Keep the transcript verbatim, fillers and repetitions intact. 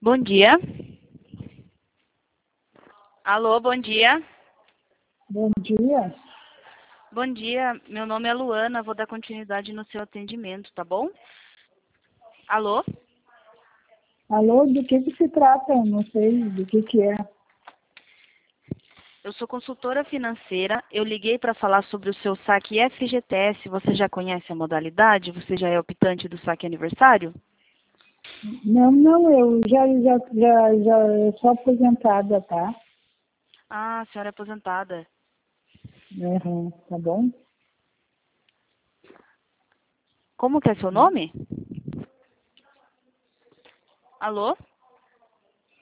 Bom dia. Alô, bom dia. Bom dia. Bom dia, meu nome é Luana, vou dar continuidade no seu atendimento, tá bom? Alô? Alô, do que que se trata? Eu não sei do que que é. Eu sou consultora financeira, eu liguei para falar sobre o seu saque F G T S, você já conhece a modalidade? Você já é optante do saque aniversário? Não, não, eu já, já, já, já sou aposentada, tá? Ah, a senhora é aposentada. Uhum, tá bom? Como que é seu nome? Alô?